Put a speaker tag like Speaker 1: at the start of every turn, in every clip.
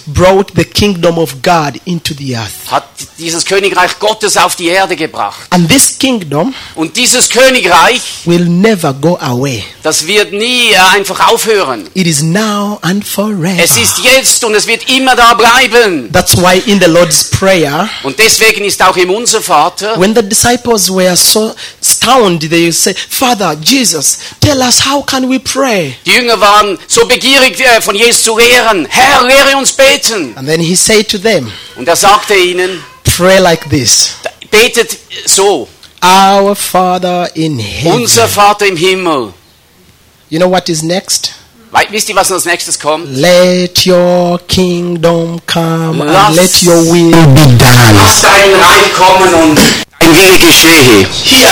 Speaker 1: brought the kingdom of God into the earth.
Speaker 2: hat dieses Königreich Gottes auf die Erde gebracht.
Speaker 1: And this kingdom
Speaker 2: Und dieses Königreich,
Speaker 1: will never go away.
Speaker 2: das wird nie einfach aufhören.
Speaker 1: It is now and forever.
Speaker 2: Es ist jetzt und es wird immer da bleiben.
Speaker 1: That's why in the Lord's Prayer,
Speaker 2: Und deswegen ist auch im Unser Vater,
Speaker 1: when the disciples were so stunned, they say, Father, Jesus, tell us how can we pray?
Speaker 2: die Jünger waren so begierig von Jesus zu lehren. Herr, lehre uns beten.
Speaker 1: And then he said to them,
Speaker 2: Und er sagte ihnen,
Speaker 1: pray like this.
Speaker 2: betet so.
Speaker 1: Our Father in heaven.
Speaker 2: Unser Vater im Himmel.
Speaker 1: You know what is next?
Speaker 2: Wisst ihr, was als nächstes kommt?
Speaker 1: Let your kingdom come
Speaker 2: Lass-
Speaker 1: and let your will be done.
Speaker 2: Lass dein Reich kommen und dein Wille geschehe.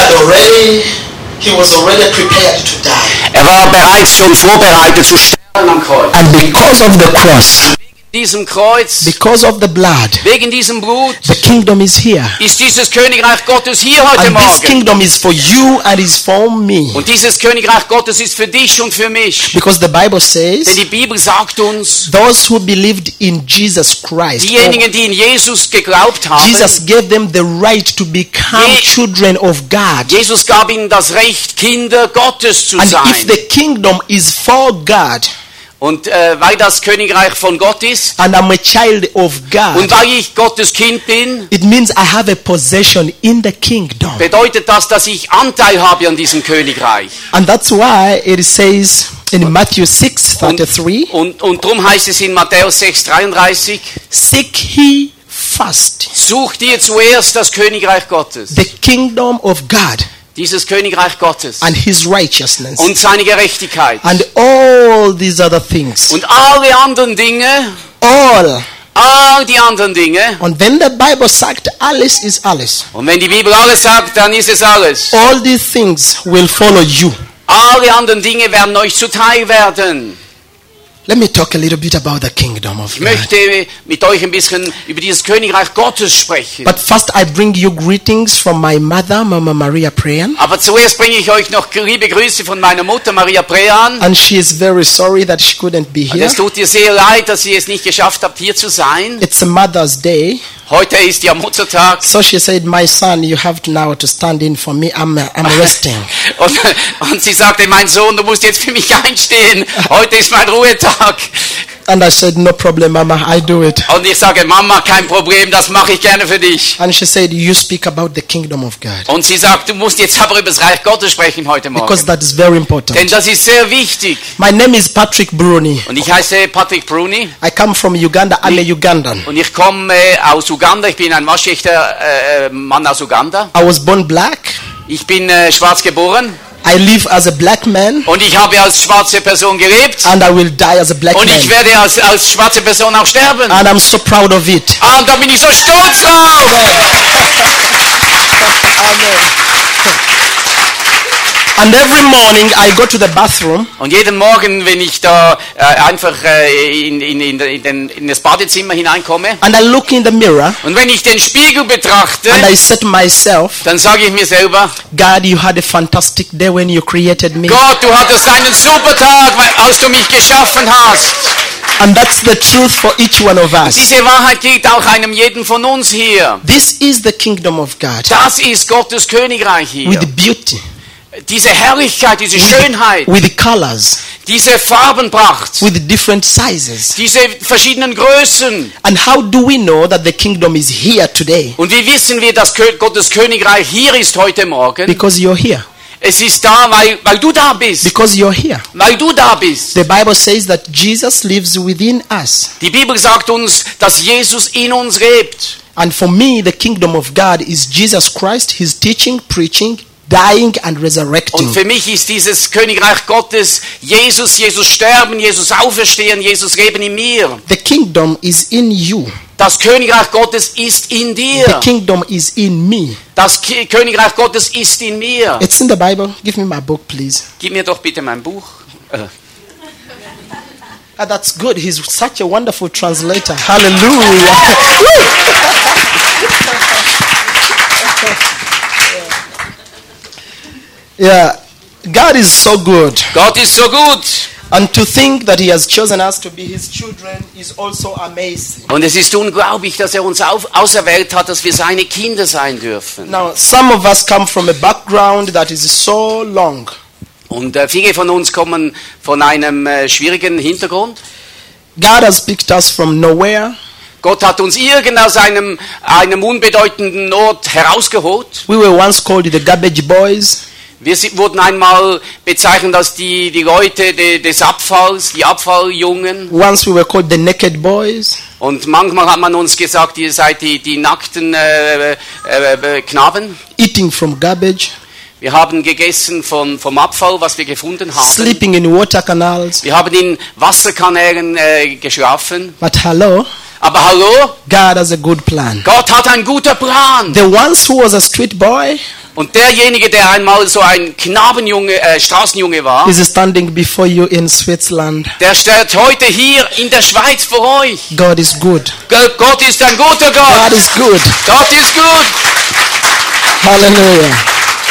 Speaker 1: He was already prepared to die.
Speaker 2: Er war bereits schon vorbereitet zu sterben am Kreuz.
Speaker 1: And because of the cross,
Speaker 2: Wegen diesem Kreuz,
Speaker 1: because of the blood,
Speaker 2: wegen diesem Blut,
Speaker 1: the kingdom is here.
Speaker 2: ist dieses Königreich Gottes hier heute
Speaker 1: And this
Speaker 2: Morgen.
Speaker 1: kingdom is for you and is for me.
Speaker 2: Und dieses Königreich Gottes ist für dich und für mich.
Speaker 1: Because the Bible
Speaker 2: Denn
Speaker 1: says,
Speaker 2: die Bibel sagt uns,
Speaker 1: those who believed in Jesus Christ,
Speaker 2: diejenigen, die in Jesus geglaubt haben,
Speaker 1: Jesus gave them the right to become children of God.
Speaker 2: Jesus gab ihnen das Recht, Kinder Gottes zu
Speaker 1: And if
Speaker 2: sein.
Speaker 1: the kingdom is for God,
Speaker 2: Und weil das Königreich von Gott ist
Speaker 1: and I'm a child of God,
Speaker 2: und weil ich Gottes Kind bin,
Speaker 1: it means I have a possession in the kingdom.
Speaker 2: bedeutet das, dass ich Anteil habe an diesem Königreich.
Speaker 1: And that's why it says in Matthew 6:33,
Speaker 2: Und darum heißt es in Matthäus 6,33,
Speaker 1: seek ye first
Speaker 2: sucht ihr zuerst das Königreich Gottes,
Speaker 1: the kingdom of God
Speaker 2: dieses Königreich Gottes
Speaker 1: and his righteousness,
Speaker 2: und seine Gerechtigkeit.
Speaker 1: and all these other things.
Speaker 2: Und alle anderen Dinge, all die anderen Dinge,
Speaker 1: And when the Bible sagt alles is alles,
Speaker 2: und wenn die Bibel alles sagt, dann ist es alles.
Speaker 1: all these things will follow you.
Speaker 2: Alle anderen Dinge werden euch zuteil werden.
Speaker 1: Let me talk a little bit about the kingdom of
Speaker 2: Ich
Speaker 1: God.
Speaker 2: möchte mit euch ein bisschen über dieses Königreich Gottes sprechen.
Speaker 1: But first I bring you greetings from my mother, Mama Maria Prean.
Speaker 2: Aber zuerst bringe ich euch noch liebe Grüße von meiner Mutter Maria Prean.
Speaker 1: And she is very sorry that she couldn't be
Speaker 2: Und
Speaker 1: here.
Speaker 2: es tut ihr sehr leid, dass ihr es nicht geschafft habt, hier zu sein.
Speaker 1: It's a Mother's Day.
Speaker 2: Heute ist ja Muttertag.
Speaker 1: So she said, my son, you have to now to stand in for me. I'm resting.
Speaker 2: Und sie sagte, mein Sohn, du musst jetzt für mich einstehen. Heute ist mein Ruhetag.
Speaker 1: And I said, no problem, Mama, I do it.
Speaker 2: Und ich sage, Mama, kein Problem, das mache ich gerne für dich.
Speaker 1: And she said, you speak about the kingdom of God.
Speaker 2: Und sie sagt, du musst jetzt aber über das Reich Gottes sprechen heute
Speaker 1: Because
Speaker 2: Morgen.
Speaker 1: that is very important.
Speaker 2: Denn das ist sehr wichtig.
Speaker 1: My name is Patrick Bruni.
Speaker 2: Und ich heiße Patrick Bruni.
Speaker 1: I come from Uganda. I'm a Ugandan.
Speaker 2: Und ich komme aus Uganda. Ich bin ein waschechter Mann aus Uganda.
Speaker 1: I was born black.
Speaker 2: Ich bin schwarz geboren.
Speaker 1: I live as a black man.
Speaker 2: Und ich habe als schwarze Person gelebt.
Speaker 1: And I will die as a black
Speaker 2: Und ich
Speaker 1: man.
Speaker 2: werde als schwarze Person auch sterben.
Speaker 1: And I'm so proud of it.
Speaker 2: Und da bin ich so stolz drauf.
Speaker 1: And every morning I go to the bathroom
Speaker 2: Und jeden Morgen, wenn ich da einfach in das Badezimmer hineinkomme,
Speaker 1: and I look in the mirror
Speaker 2: und wenn ich den Spiegel betrachte,
Speaker 1: and I say to myself,
Speaker 2: dann sage ich mir selber,
Speaker 1: God, you had a fantastic day when you created me.
Speaker 2: Gott, du hattest einen super Tag, als du mich geschaffen hast.
Speaker 1: And that's the truth for each one of us.
Speaker 2: Diese Wahrheit gilt auch einem jeden von uns hier.
Speaker 1: This is the kingdom of God
Speaker 2: Das ist Gottes Königreich hier.
Speaker 1: with beauty,
Speaker 2: Diese Herrlichkeit, diese Schönheit,
Speaker 1: with colors,
Speaker 2: diese Farbenpracht,
Speaker 1: with different sizes.
Speaker 2: diese verschiedenen Größen.
Speaker 1: And how do we know that the kingdom is here today?
Speaker 2: Und wie wissen wir, dass Gottes Königreich hier ist heute Morgen?
Speaker 1: Because you're here.
Speaker 2: Es ist da, weil du da bist.
Speaker 1: Because you're here.
Speaker 2: Weil du da bist.
Speaker 1: The Bible says that Jesus lives within us.
Speaker 2: Die Bibel sagt uns, dass Jesus in uns lebt.
Speaker 1: And for me, the kingdom of God is Jesus Christ, his teaching, preaching, dying and resurrecting.
Speaker 2: Und für mich ist dieses Königreich Gottes Jesus, Jesus sterben, Jesus auferstehen, Jesus leben in mir.
Speaker 1: The kingdom is in you.
Speaker 2: Das Königreich Gottes ist in
Speaker 1: The
Speaker 2: dir.
Speaker 1: kingdom is in me.
Speaker 2: Das Königreich Gottes ist in mir.
Speaker 1: It's in the Bible. Give me my book, please.
Speaker 2: Gib mir doch bitte mein Buch.
Speaker 1: Ah, that's good. He's such a wonderful translator. Hallelujah. Yeah, God is so good.
Speaker 2: Gott ist so gut.
Speaker 1: And to think that he has chosen us to be his children is also amazing.
Speaker 2: Und es ist unglaublich, dass er uns auserwählt hat, dass wir seine Kinder sein dürfen.
Speaker 1: Now, some of us come from a background that is so long.
Speaker 2: Und viele von uns kommen von einem schwierigen Hintergrund.
Speaker 1: God has picked us from nowhere.
Speaker 2: Gott hat uns aus einem unbedeutenden Ort herausgeholt.
Speaker 1: We were once called the garbage boys.
Speaker 2: Wir wurden einmal bezeichnet als die Leute des Abfalls, die Abfalljungen.
Speaker 1: Once we were called the naked boys.
Speaker 2: Und manchmal hat man uns gesagt, ihr seid die nackten Knaben.
Speaker 1: Eating from garbage.
Speaker 2: Wir haben gegessen vom Abfall, was wir gefunden haben.
Speaker 1: Sleeping in water canals.
Speaker 2: Wir haben in Wasserkanälen geschlafen.
Speaker 1: But hello,
Speaker 2: Aber hallo,
Speaker 1: God has a good plan.
Speaker 2: Gott hat einen guten Plan.
Speaker 1: The ones who was a street boy
Speaker 2: Und derjenige, der einmal so ein Straßenjunge war,
Speaker 1: is standing before you in Switzerland.
Speaker 2: der steht heute hier in der Schweiz vor euch.
Speaker 1: God is good.
Speaker 2: Gott ist ein guter Gott.
Speaker 1: God is good.
Speaker 2: Gott ist gut.
Speaker 1: Hallelujah.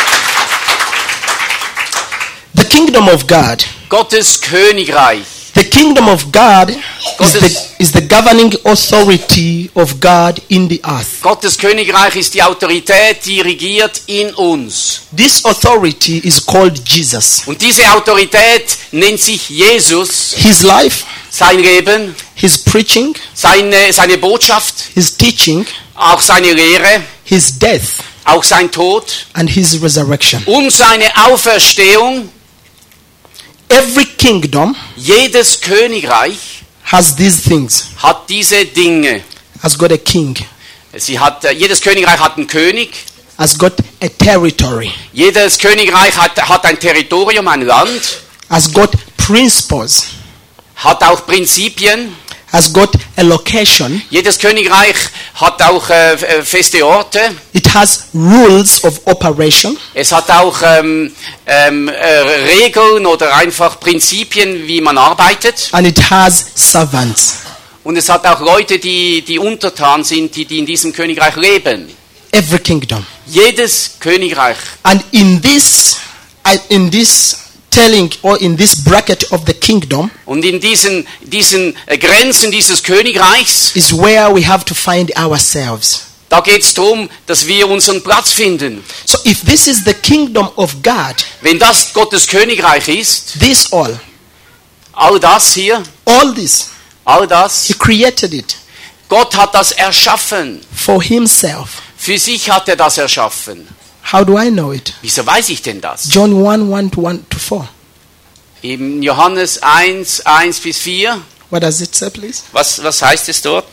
Speaker 1: The kingdom of God.
Speaker 2: Gottes Königreich.
Speaker 1: The kingdom of God
Speaker 2: Gottes-
Speaker 1: is the governing authority of God in the earth.
Speaker 2: Gottes Königreich ist die Autorität, die regiert in uns.
Speaker 1: This authority is called Jesus.
Speaker 2: Und diese Autorität nennt sich Jesus.
Speaker 1: His life,
Speaker 2: Sein Leben,
Speaker 1: his preaching,
Speaker 2: seine Botschaft,
Speaker 1: his teaching,
Speaker 2: auch seine Lehre,
Speaker 1: his death,
Speaker 2: auch sein Tod
Speaker 1: and his resurrection.
Speaker 2: und seine Auferstehung.
Speaker 1: Every kingdom
Speaker 2: Jedes Königreich
Speaker 1: has these things.
Speaker 2: hat diese Dinge.
Speaker 1: Has got a king,
Speaker 2: Jedes Königreich hat einen König.
Speaker 1: has got a territory,
Speaker 2: Jedes Königreich hat ein Territorium, ein Land.
Speaker 1: has got principles,
Speaker 2: Hat auch Prinzipien.
Speaker 1: has got a location.
Speaker 2: Jedes Königreich hat auch feste Orte.
Speaker 1: It has rules of operation.
Speaker 2: Es hat auch Regeln oder einfach Prinzipien, wie man arbeitet.
Speaker 1: And it has servants.
Speaker 2: Und es hat auch Leute, die untertan sind, die in diesem Königreich leben.
Speaker 1: Every kingdom.
Speaker 2: Jedes Königreich.
Speaker 1: And in this telling or in this bracket of the kingdom
Speaker 2: Und in diesen Grenzen dieses Königreichs,
Speaker 1: is where we have to find ourselves.
Speaker 2: da geht es darum, dass wir unseren Platz finden.
Speaker 1: So if this is the kingdom of God,
Speaker 2: Wenn das Gottes Königreich ist,
Speaker 1: this
Speaker 2: all das hier,
Speaker 1: all this,
Speaker 2: all das,
Speaker 1: he created it
Speaker 2: Gott hat das erschaffen.
Speaker 1: for himself.
Speaker 2: Für sich hat er das erschaffen.
Speaker 1: How do I know it?
Speaker 2: Wieso weiß ich denn das?
Speaker 1: John 1:1-4.
Speaker 2: Im Johannes 1:1-4.
Speaker 1: What does it say, please?
Speaker 2: Was heißt es dort?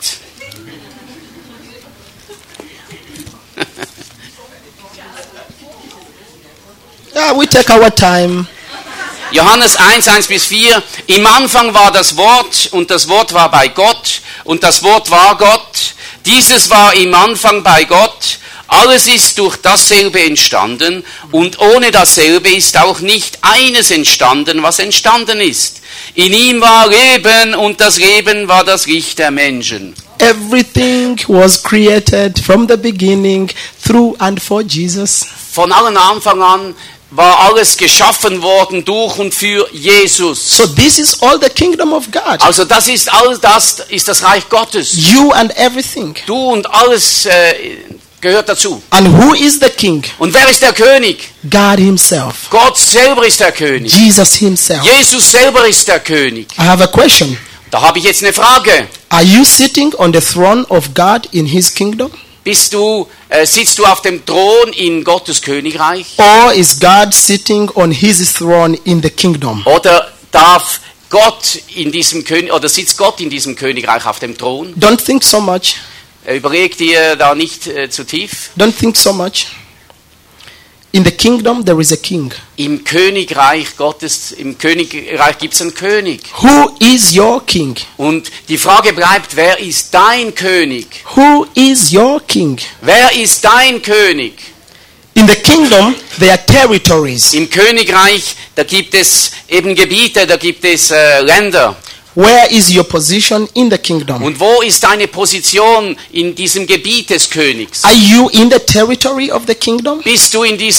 Speaker 1: Yeah, we take our time.
Speaker 2: Johannes 1:1-4. Im Anfang war das Wort und das Wort war bei Gott und das Wort war Gott. Dieses war im Anfang bei Gott. Alles ist durch dasselbe entstanden und ohne dasselbe ist auch nicht eines entstanden, was entstanden ist. In ihm war Leben und das Leben war das Licht der Menschen.
Speaker 1: Everything was created from the beginning through and for Jesus.
Speaker 2: Von allen Anfang an war alles geschaffen worden durch und für Jesus.
Speaker 1: So this is all the kingdom of God.
Speaker 2: Also das ist das Reich Gottes.
Speaker 1: You and everything.
Speaker 2: Du und alles gehört dazu.
Speaker 1: And who is the king?
Speaker 2: Und wer ist der König?
Speaker 1: God himself.
Speaker 2: Gott selber ist der König.
Speaker 1: Jesus himself.
Speaker 2: Jesus selber ist der König.
Speaker 1: I have a question.
Speaker 2: Da habe ich jetzt eine Frage.
Speaker 1: Are you sitting on the throne of God in his kingdom?
Speaker 2: Sitzt du auf dem Thron in Gottes Königreich?
Speaker 1: Or is God sitting on his throne in the kingdom?
Speaker 2: Oder darf Gott in diesem König oder sitzt Gott in diesem Königreich auf dem Thron?
Speaker 1: Don't think so much.
Speaker 2: Überleg dir da nicht zu tief.
Speaker 1: Don't think so much. In the kingdom there is a king.
Speaker 2: Im Königreich Gottes, im Königreich gibt es einen König.
Speaker 1: Who is your king?
Speaker 2: Und die Frage bleibt, wer ist dein König?
Speaker 1: Who is your king?
Speaker 2: Wer ist dein König?
Speaker 1: In the kingdom there are territories.
Speaker 2: Im Königreich, da gibt es eben Gebiete, da gibt es Länder.
Speaker 1: Where is your position in the kingdom?
Speaker 2: Und wo ist deine Position in diesem Gebiet des Königs?
Speaker 1: Are you in the territory of the kingdom?
Speaker 2: Bist du in diesem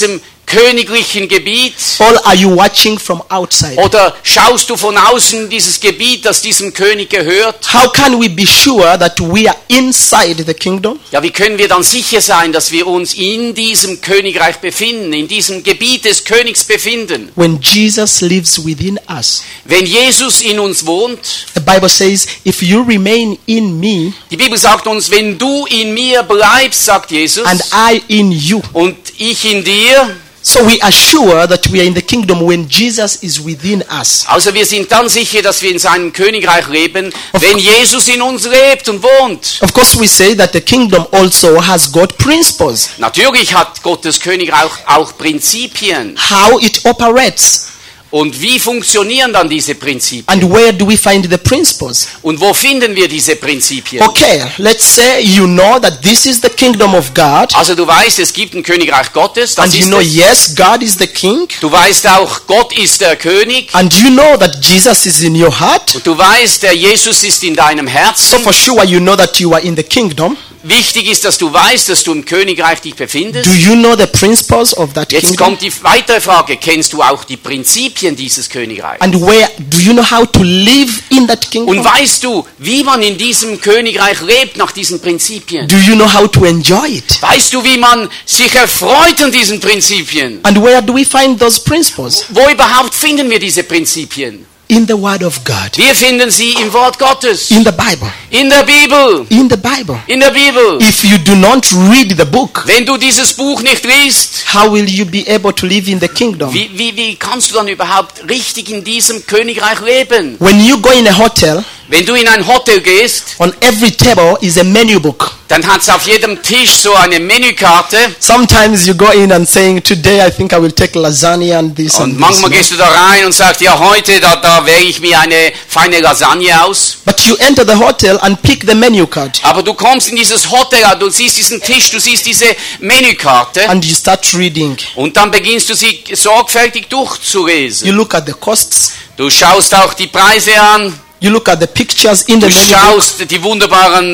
Speaker 2: königlichen Gebiet?
Speaker 1: Or are you watching from outside?
Speaker 2: Oder schaust du von außen dieses Gebiet, das diesem König gehört?
Speaker 1: How can we be sure that we are inside the kingdom?
Speaker 2: Ja, wie können wir dann sicher sein, dass wir uns in diesem Königreich befinden, in diesem Gebiet des Königs befinden?
Speaker 1: When Jesus lives within us.
Speaker 2: Wenn Jesus in uns wohnt,
Speaker 1: The Bible says, if you remain in me
Speaker 2: die Bibel sagt uns, wenn du in mir bleibst, sagt Jesus,
Speaker 1: and I in you.
Speaker 2: und ich in dir,
Speaker 1: So we are sure that we are in the kingdom when Jesus is within us.
Speaker 2: also wir sind dann sicher, dass wir in seinem Königreich leben, wenn Jesus in uns lebt und wohnt.
Speaker 1: Of course, we say that the kingdom also has got principles,
Speaker 2: Natürlich hat Gottes Königreich auch Prinzipien.
Speaker 1: how it operates.
Speaker 2: Und wie funktionieren dann diese Prinzipien?
Speaker 1: And where do we find the principles?
Speaker 2: Und wo finden wir diese Prinzipien?
Speaker 1: Okay, let's say you know that this is the kingdom of God.
Speaker 2: Also du weißt, es gibt ein Königreich Gottes, das
Speaker 1: And you
Speaker 2: ist
Speaker 1: know,
Speaker 2: es.
Speaker 1: yes, God is the king.
Speaker 2: Du weißt auch, Gott ist der König.
Speaker 1: And you know that Jesus is in your heart.
Speaker 2: Und du weißt, der Jesus ist in deinem
Speaker 1: So
Speaker 2: Herzen.
Speaker 1: for sure you know that you are in the kingdom.
Speaker 2: Wichtig ist, dass du weißt, dass du im Königreich dich befindest.
Speaker 1: Do you know the principles of that
Speaker 2: Jetzt
Speaker 1: kingdom?
Speaker 2: kommt die weitere Frage. Kennst du auch die Prinzipien dieses Königreichs?
Speaker 1: And where do you know how to live in that kingdom?
Speaker 2: Und weißt du, wie man in diesem Königreich lebt nach diesen Prinzipien?
Speaker 1: Do you know how to enjoy it?
Speaker 2: Weißt du, wie man sich erfreut an diesen Prinzipien?
Speaker 1: And where do we find those principles?
Speaker 2: Wo überhaupt finden wir diese Prinzipien?
Speaker 1: In the word of God.
Speaker 2: Wir finden sie im Wort Gottes.
Speaker 1: In the Bible.
Speaker 2: In der Bibel.
Speaker 1: In the Bible.
Speaker 2: In der Bibel.
Speaker 1: If you do not read the book,
Speaker 2: Wenn du dieses Buch nicht liest,
Speaker 1: how will you be able to live in the kingdom?
Speaker 2: wie kannst du dann überhaupt richtig in diesem Königreich leben?
Speaker 1: When you go in a hotel,
Speaker 2: Wenn du in ein Hotel gehst,
Speaker 1: on every table is a menu book.
Speaker 2: dann hat es auf jedem Tisch so eine Menükarte.
Speaker 1: Sometimes you go in and saying, today I think I will take lasagna and this
Speaker 2: Und
Speaker 1: and
Speaker 2: manchmal
Speaker 1: this.
Speaker 2: gehst du da rein und sagst, ja, heute, da wähle ich mir eine feine Lasagne aus.
Speaker 1: But you enter the hotel and pick the menu card.
Speaker 2: Aber du kommst in dieses Hotel, du siehst diesen Tisch, du siehst diese Menükarte.
Speaker 1: And you start reading.
Speaker 2: Und dann beginnst du sie sorgfältig durchzulesen.
Speaker 1: You look at the costs.
Speaker 2: Du schaust auch die Preise an.
Speaker 1: You look at the pictures in the
Speaker 2: Du
Speaker 1: menu book.
Speaker 2: schaust die wunderbaren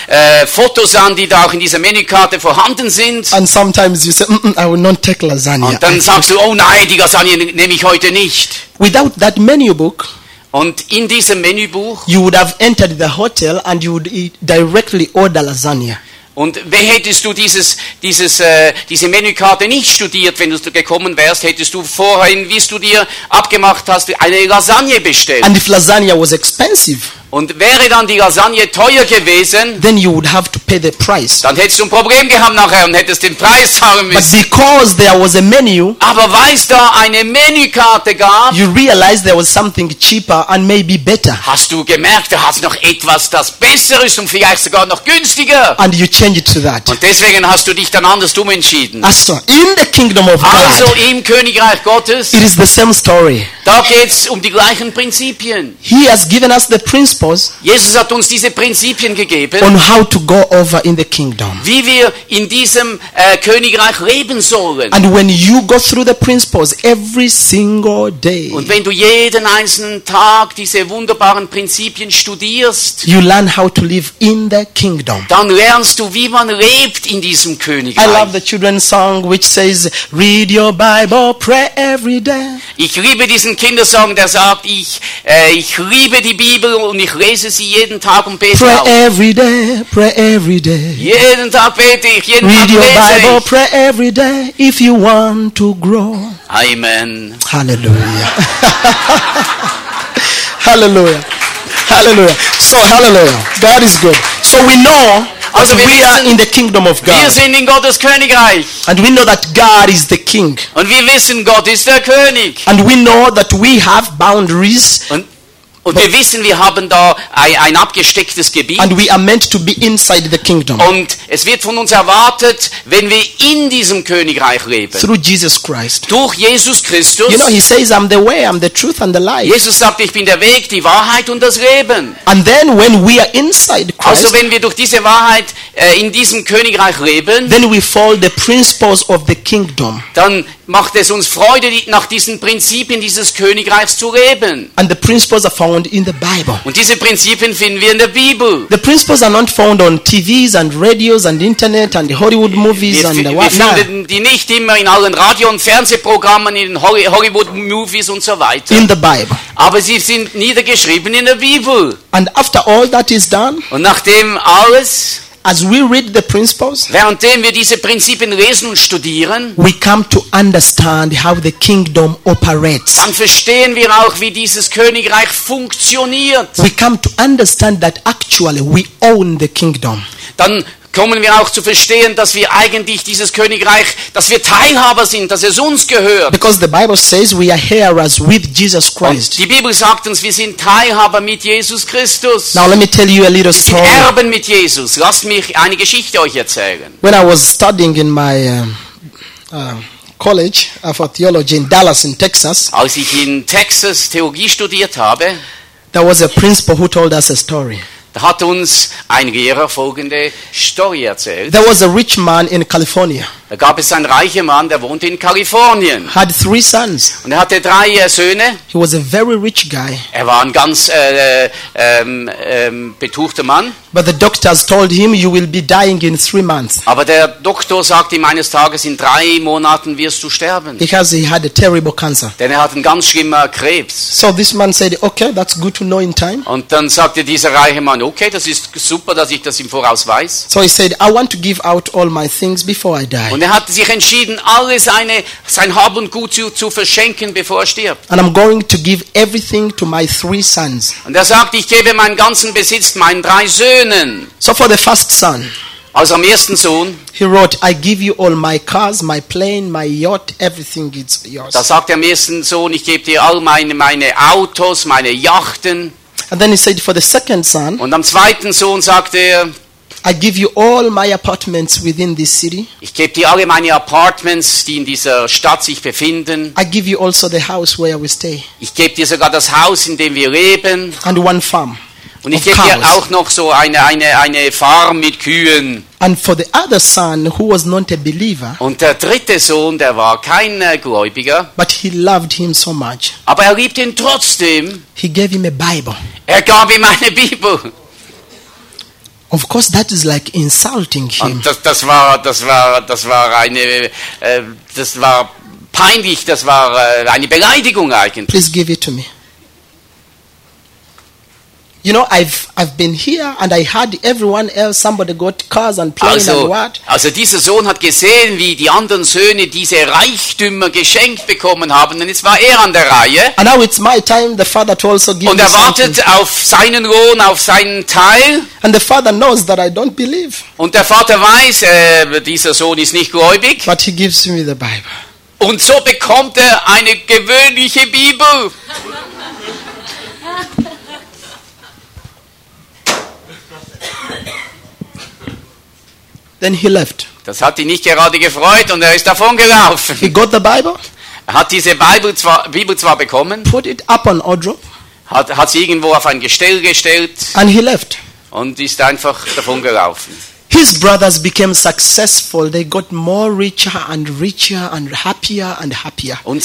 Speaker 2: Fotos an, die da auch in dieser Menükarte vorhanden sind.
Speaker 1: And sometimes you say, I will not take lasagna.
Speaker 2: Und dann sagst du, oh nein, die Lasagne nehme ich heute nicht.
Speaker 1: Without that menu book,
Speaker 2: Und in diesem Menübuch,
Speaker 1: you would have entered the hotel and you would directly order lasagna.
Speaker 2: und hättest du diese Menükarte nicht studiert, wenn du gekommen wärst, hättest du vorhin, wie du dir abgemacht hast, eine Lasagne bestellt.
Speaker 1: And if lasagna was expensive,
Speaker 2: Und wäre dann die Lasagne teuer gewesen,
Speaker 1: then you would have to pay the price.
Speaker 2: dann hättest du ein Problem gehabt nachher und hättest den Preis zahlen
Speaker 1: But
Speaker 2: müssen.
Speaker 1: because there was a menu,
Speaker 2: Aber weil es da eine Menükarte gab,
Speaker 1: you realized there was something cheaper and maybe better.
Speaker 2: hast du gemerkt, da hat es noch etwas, das besser ist und vielleicht sogar noch günstiger.
Speaker 1: And you change it to that.
Speaker 2: Und deswegen hast du dich dann andersrum entschieden.
Speaker 1: Pastor, in the kingdom of
Speaker 2: Also
Speaker 1: God,
Speaker 2: im Königreich Gottes,
Speaker 1: it is the same story.
Speaker 2: da geht es um die gleichen Prinzipien.
Speaker 1: He has given us the principles
Speaker 2: Jesus hat uns diese Prinzipien gegeben,
Speaker 1: on how to go over in the kingdom.
Speaker 2: wie wir in diesem Königreich leben sollen.
Speaker 1: And when you go through the principles every single day,
Speaker 2: Und wenn du jeden einzelnen Tag diese wunderbaren Prinzipien studierst,
Speaker 1: you learn how to live in the kingdom.
Speaker 2: dann lernst du, wie man lebt in diesem
Speaker 1: I love
Speaker 2: Königreich.
Speaker 1: the children's song which says, read your Bible, pray every day.
Speaker 2: Ich liebe diesen Kindersong, der sagt, ich liebe die Bibel und ich lese sie jeden Tag und bete
Speaker 1: Pray
Speaker 2: auch.
Speaker 1: every day, pray every day.
Speaker 2: Jeden Tag bete ich, jeden Tag
Speaker 1: Read your Bible,
Speaker 2: lese
Speaker 1: pray every day if you want to grow.
Speaker 2: ich. Amen.
Speaker 1: Hallelujah. Hallelujah. Hallelujah. So, hallelujah. God is good. So we know
Speaker 2: Also
Speaker 1: that
Speaker 2: wir
Speaker 1: we are
Speaker 2: wissen-
Speaker 1: in the kingdom of
Speaker 2: Wir
Speaker 1: God.
Speaker 2: sind in Gottes Königreich
Speaker 1: And we know that God is the king.
Speaker 2: und wir wissen, Gott ist der König.
Speaker 1: And we know that we have boundaries
Speaker 2: Und wir wissen, wir haben da ein abgestecktes Gebiet.
Speaker 1: and we are meant to be inside the kingdom
Speaker 2: Und es wird von uns erwartet, wenn wir in diesem Königreich leben.
Speaker 1: through Jesus Christ.
Speaker 2: Durch Jesus Christus.
Speaker 1: You know, he says, I'm the way, I'm the truth and the life.
Speaker 2: Jesus sagt, ich bin der Weg, die Wahrheit und das Leben.
Speaker 1: And then when we are inside
Speaker 2: Also
Speaker 1: Christ,
Speaker 2: wenn wir durch diese Wahrheit in diesem Königreich leben,
Speaker 1: then we follow the principles of the kingdom.
Speaker 2: dann macht es uns Freude, nach diesen Prinzipien dieses Königreichs zu leben.
Speaker 1: And the principles are found in the Bible.
Speaker 2: Und diese Prinzipien finden wir in der Bibel.
Speaker 1: The principles are not found on TVs and radios and internet and the Hollywood movies and the
Speaker 2: Wir
Speaker 1: what. No.
Speaker 2: finden die nicht immer in allen Radio- und Fernsehprogrammen, in den Hollywood-Movies und so weiter.
Speaker 1: In the Bible.
Speaker 2: Aber sie sind niedergeschrieben in der Bibel.
Speaker 1: And after all that is done,
Speaker 2: Und nachdem alles,
Speaker 1: as we read the principles,
Speaker 2: währenddem wir diese Prinzipien lesen und studieren,
Speaker 1: we come to understand how the kingdom operates.
Speaker 2: dann verstehen wir auch, wie dieses Königreich funktioniert.
Speaker 1: We come to understand that actually we own the kingdom.
Speaker 2: Dann kommen wir auch zu verstehen, dass wir eigentlich dieses Königreich, dass wir Teilhaber sind, dass es uns gehört.
Speaker 1: Because the Bible says we are heirs with Jesus Christ.
Speaker 2: Und die Bibel sagt uns, wir sind Teilhaber mit Jesus Christus.
Speaker 1: Now let me tell you a little
Speaker 2: Wir sind
Speaker 1: story.
Speaker 2: Erben mit Jesus. Lasst mich eine Geschichte euch erzählen.
Speaker 1: When I was studying in my college for theology in Dallas in Texas,
Speaker 2: Als ich in Texas Theologie studiert habe,
Speaker 1: there was a principal who told us a story.
Speaker 2: da hat uns ein Lehrer folgende Story erzählt.
Speaker 1: There was a rich man in California,
Speaker 2: Da gab es einen reichen Mann, der wohnte in Kalifornien.
Speaker 1: had 3 sons.
Speaker 2: Und er hatte 3 Söhne.
Speaker 1: He was a very rich guy,
Speaker 2: Er war ein ganz betuchter Mann.
Speaker 1: but the doctors told him you will be dying in 3 months
Speaker 2: Aber der Doktor sagte ihm eines Tages, in 3 Monaten wirst du sterben.
Speaker 1: because he had a terrible cancer.
Speaker 2: Denn er hat einen ganz schlimmen Krebs.
Speaker 1: So this man said, okay, that's good to know in time.
Speaker 2: Und dann sagte dieser reiche Mann, okay, das ist super, dass ich das im Voraus weiß.
Speaker 1: So he said, I want to give out all my things before I die.
Speaker 2: Und er hat sich entschieden, sein Hab und Gut zu verschenken, bevor er stirbt.
Speaker 1: And I'm going to give everything to my 3 sons.
Speaker 2: Und er sagt, ich gebe meinen ganzen Besitz meinen 3 Söhnen.
Speaker 1: So for the first son,
Speaker 2: Also am ersten Sohn,
Speaker 1: he wrote, I give you all my cars, my plane, my yacht, everything is yours.
Speaker 2: da sagt er am ersten Sohn, ich gebe dir all meine Autos, meine Yachten.
Speaker 1: And then he said, for the second son,
Speaker 2: Und am zweiten Sohn sagte er,
Speaker 1: I give you all my apartments within this city.
Speaker 2: ich gebe dir alle meine Apartments, die in dieser Stadt sich befinden.
Speaker 1: I give you also the house where we stay.
Speaker 2: Ich gebe dir sogar das Haus, in dem wir leben.
Speaker 1: And 1 farm.
Speaker 2: Und ich
Speaker 1: Of
Speaker 2: gebe dir
Speaker 1: cows.
Speaker 2: auch noch so eine Farm mit Kühen.
Speaker 1: And for the other son, who was not a believer,
Speaker 2: Und der dritte Sohn, der war kein Gläubiger,
Speaker 1: but he loved him so much,
Speaker 2: aber er liebte ihn trotzdem.
Speaker 1: he gave him a Bible.
Speaker 2: Er gab ihm eine Bibel.
Speaker 1: Of course, that is like insulting him.
Speaker 2: Und das war peinlich, das war eine Beleidigung eigentlich.
Speaker 1: Please give it to me. You know, I've been here and I heard everyone else, somebody got cars and planes and what.
Speaker 2: Also dieser Sohn hat gesehen, wie die anderen Söhne diese Reichtümer geschenkt bekommen haben. Und jetzt war er an der Reihe.
Speaker 1: And now it's my time, the father to also give
Speaker 2: Und
Speaker 1: me
Speaker 2: er
Speaker 1: something.
Speaker 2: wartet auf seinen Lohn, auf seinen Teil.
Speaker 1: And the father knows that I don't believe,
Speaker 2: Und der Vater weiß, dieser Sohn ist nicht gläubig.
Speaker 1: but he gives me the Bible.
Speaker 2: Und so bekommt er eine gewöhnliche Bibel.
Speaker 1: Then he left.
Speaker 2: Das hat ihn nicht gerade gefreut und er ist davon gelaufen.
Speaker 1: He got the Bible,
Speaker 2: Er hat diese Bibel zwar bekommen,
Speaker 1: put it up on wardrobe,
Speaker 2: hat sie irgendwo auf ein Gestell gestellt
Speaker 1: and he left.
Speaker 2: und ist einfach davon gelaufen.
Speaker 1: His brothers became successful. They got more richer and happier and happier.
Speaker 2: Und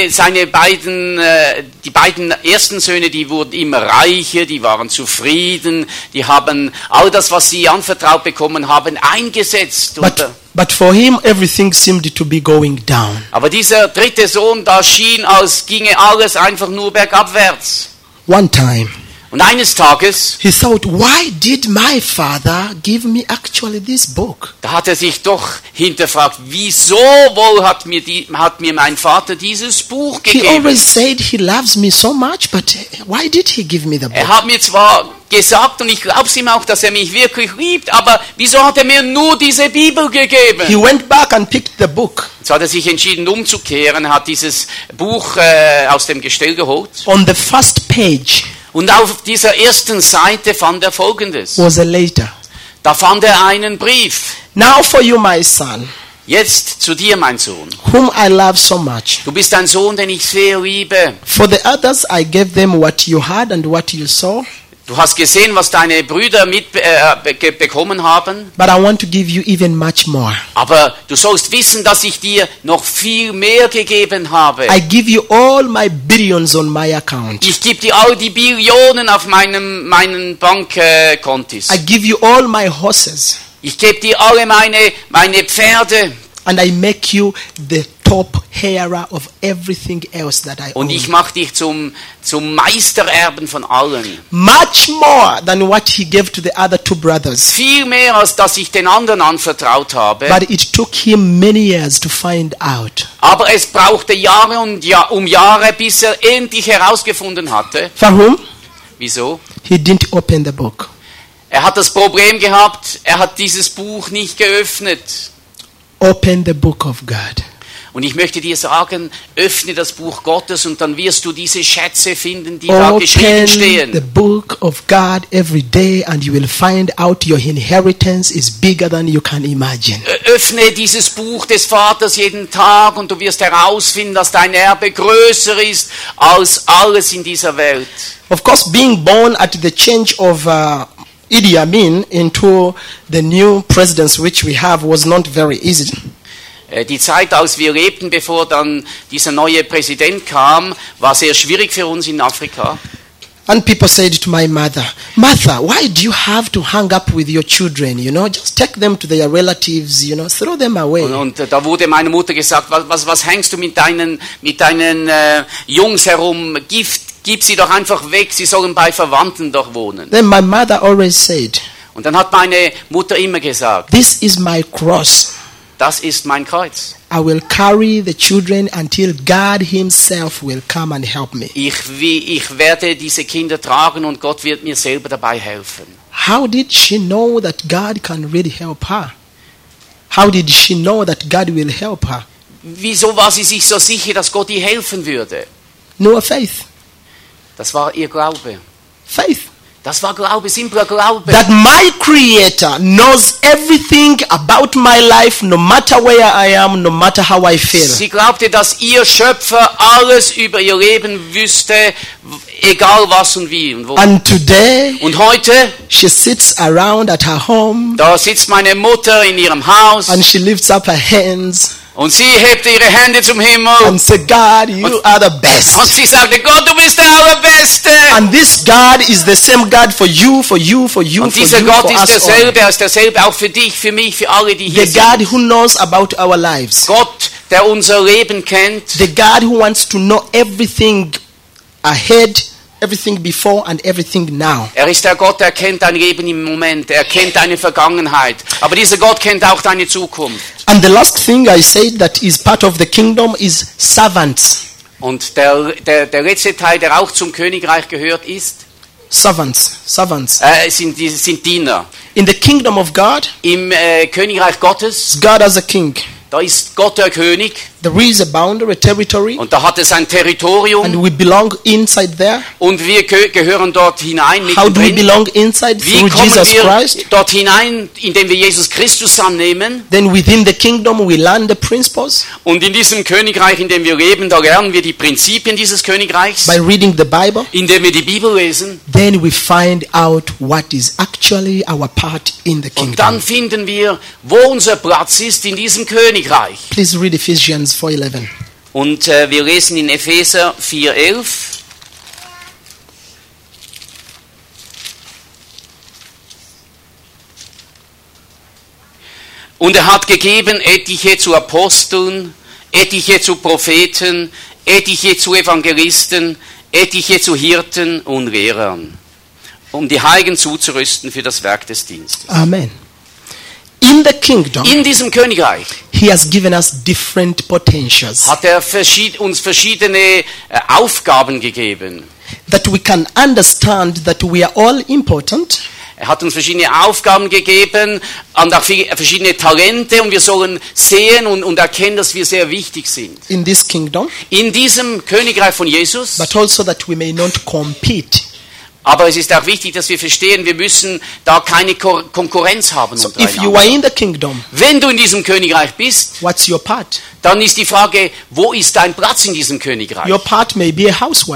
Speaker 2: die beiden ersten Söhne, die wurden immer reicher, die waren zufrieden, die haben all das, was sie anvertraut bekommen haben, eingesetzt.
Speaker 1: But for him, everything seemed to be going down.
Speaker 2: Aber dieser dritte Sohn, da schien, als ginge alles einfach nur bergabwärts.
Speaker 1: One time,
Speaker 2: Und eines Tages,
Speaker 1: he thought, why did my father give me actually this book?
Speaker 2: da hat er sich doch hinterfragt, wieso wohl hat mir mein Vater dieses Buch
Speaker 1: He
Speaker 2: gegeben?
Speaker 1: always said he loves me so much, but why did he give me the
Speaker 2: Er
Speaker 1: book?
Speaker 2: hat mir zwar gesagt, und ich glaube es ihm auch, dass er mich wirklich liebt, aber wieso hat er mir nur diese Bibel gegeben?
Speaker 1: He went back and picked the book.
Speaker 2: So hat er sich entschieden umzukehren, hat dieses Buch aus dem Gestell geholt.
Speaker 1: On the first page
Speaker 2: Und auf dieser ersten Seite fand er Folgendes.
Speaker 1: was a letter.
Speaker 2: Da fand er einen Brief.
Speaker 1: Now for you, my son,
Speaker 2: Jetzt zu dir, mein Sohn.
Speaker 1: whom I love so much.
Speaker 2: Du bist ein Sohn, den ich sehr liebe.
Speaker 1: For the others, I gave them what you had and what you saw.
Speaker 2: Du hast gesehen, was deine Brüder bekommen haben.
Speaker 1: But I want to give you even much more.
Speaker 2: Aber du sollst wissen, dass ich dir noch viel mehr gegeben habe.
Speaker 1: I give you all my billions on my account.
Speaker 2: Ich gebe dir all die Billionen auf meinen Bankkontis.
Speaker 1: I give you all my horses.
Speaker 2: Ich gebe dir alle meine Pferde.
Speaker 1: And I make you the top heir of everything else that I
Speaker 2: Und
Speaker 1: own.
Speaker 2: ich mache dich zum Meistererben von allen.
Speaker 1: Much more than what he gave to the other two brothers.
Speaker 2: Viel mehr, als dass ich den anderen anvertraut habe.
Speaker 1: But it took him many years to find out.
Speaker 2: Aber es brauchte Jahre und Jahre, bis er endlich herausgefunden hatte.
Speaker 1: Warum?
Speaker 2: Wieso?
Speaker 1: He didn't open the book.
Speaker 2: Er hat das Problem gehabt, er hat dieses Buch nicht geöffnet.
Speaker 1: Open the book of God.
Speaker 2: Und ich möchte dir sagen, öffne das Buch Gottes und dann wirst du diese Schätze finden, die da geschrieben
Speaker 1: Open the
Speaker 2: stehen.
Speaker 1: book of God every day and you will find out your inheritance is bigger than you can imagine.
Speaker 2: Öffne dieses Buch des Vaters jeden Tag und du wirst herausfinden, dass dein Erbe größer ist als alles in dieser Welt.
Speaker 1: Of course, being born at the change of Idi Amin into the new presidents which we have was not very easy.
Speaker 2: Die Zeit, als wir lebten, bevor dann dieser neue Präsident kam, war sehr schwierig für uns in Afrika.
Speaker 1: And people said to my mother, Martha, why do you have to hang up with your children? You know, just take them to their relatives, you know, throw them away.
Speaker 2: Und da wurde meine Mutter gesagt, was hängst du mit deinen Jungs herum? Gib sie doch einfach weg, sie sollen bei Verwandten doch wohnen.
Speaker 1: Then my mother always said,
Speaker 2: Und dann hat meine Mutter immer gesagt,
Speaker 1: this is my cross.
Speaker 2: das ist mein Kreuz.
Speaker 1: I will carry the children until God himself will come and help me.
Speaker 2: Ich werde diese Kinder tragen und Gott wird mir selber dabei helfen.
Speaker 1: How did she know that God can really help her? How did she know that God will help her?
Speaker 2: Wieso war sie sich so sicher, dass Gott ihr helfen würde?
Speaker 1: No faith.
Speaker 2: Das war ihr Glaube.
Speaker 1: Faith.
Speaker 2: Das war Glaube, simpler Glaube.
Speaker 1: That my Creator knows everything about my life, no matter where I am, no matter how I feel.
Speaker 2: Sie glaubte, dass ihr Schöpfer alles über ihr Leben wüsste, egal was und wie und wo.
Speaker 1: And today,
Speaker 2: Und heute,
Speaker 1: she sits around at her home
Speaker 2: da sitzt meine Mutter in ihrem Haus
Speaker 1: and she lifts up her hands
Speaker 2: und sie hebt ihre Hände zum Himmel
Speaker 1: and says, God, you are the
Speaker 2: und
Speaker 1: best.
Speaker 2: sie sagte, Gott, du bist der Allerbeste.
Speaker 1: And this God is the same God for you, for you, for you,
Speaker 2: Und
Speaker 1: for
Speaker 2: dieser
Speaker 1: you,
Speaker 2: Gott
Speaker 1: for
Speaker 2: ist
Speaker 1: us all.
Speaker 2: derselbe, er ist derselbe auch für dich, für mich, für alle, die hier
Speaker 1: The God
Speaker 2: sind.
Speaker 1: who knows about our lives.
Speaker 2: Gott, der unser Leben kennt.
Speaker 1: The God who wants to know everything ahead, everything before and everything now.
Speaker 2: Er ist der Gott, der kennt dein Leben im Moment, er kennt deine Vergangenheit. Aber dieser Gott kennt auch deine Zukunft.
Speaker 1: And the last thing I said that is part of the kingdom is servants.
Speaker 2: Und der letzte Teil, der auch zum Königreich gehört, ist,
Speaker 1: Servants.
Speaker 2: sind Diener.
Speaker 1: In the kingdom of God,
Speaker 2: Im Königreich Gottes,
Speaker 1: it's God as a king.
Speaker 2: da ist Gott der König
Speaker 1: There is a boundary, a territory,
Speaker 2: und da hat er sein Territorium
Speaker 1: and we belong inside there.
Speaker 2: und wir gehören dort hinein.
Speaker 1: How do we
Speaker 2: mittendrin.
Speaker 1: belong inside?
Speaker 2: Wie
Speaker 1: Through
Speaker 2: kommen
Speaker 1: Jesus
Speaker 2: wir
Speaker 1: Christ.
Speaker 2: dort hinein, indem wir Jesus Christus annehmen?
Speaker 1: Then within the kingdom we learn the principles
Speaker 2: Und in diesem Königreich, in dem wir leben, da lernen wir die Prinzipien dieses Königreichs,
Speaker 1: by reading the Bible.
Speaker 2: indem wir die Bibel lesen.
Speaker 1: Then we find out what is actually our part in the
Speaker 2: Und dann
Speaker 1: kingdom.
Speaker 2: finden wir, wo unser Platz ist in diesem Königreich.
Speaker 1: Please read Ephesians 4:11.
Speaker 2: Und wir lesen in Epheser 4,11. Und er hat gegeben etliche zu Aposteln, etliche zu Propheten, etliche zu Evangelisten, etliche zu Hirten und Lehrern, um die Heiligen zuzurüsten für das Werk des Dienstes.
Speaker 1: Amen. In the kingdom,
Speaker 2: In diesem Königreich
Speaker 1: he has given us different potentials
Speaker 2: hat er uns verschiedene Aufgaben gegeben.
Speaker 1: that we can understand that we are all important.
Speaker 2: Er hat uns verschiedene Aufgaben gegeben und auch verschiedene Talente und wir sollen sehen und erkennen, dass wir sehr wichtig sind.
Speaker 1: In this kingdom,
Speaker 2: In diesem Königreich von Jesus,
Speaker 1: but also that we may not compete.
Speaker 2: aber es ist auch wichtig, dass wir verstehen, wir müssen da keine Konkurrenz haben
Speaker 1: So if you
Speaker 2: untereinander.
Speaker 1: are in the kingdom,
Speaker 2: Wenn du in diesem Königreich bist,
Speaker 1: what's your part?
Speaker 2: dann ist die Frage, wo ist dein Platz in diesem Königreich?
Speaker 1: Your part may be a housewife.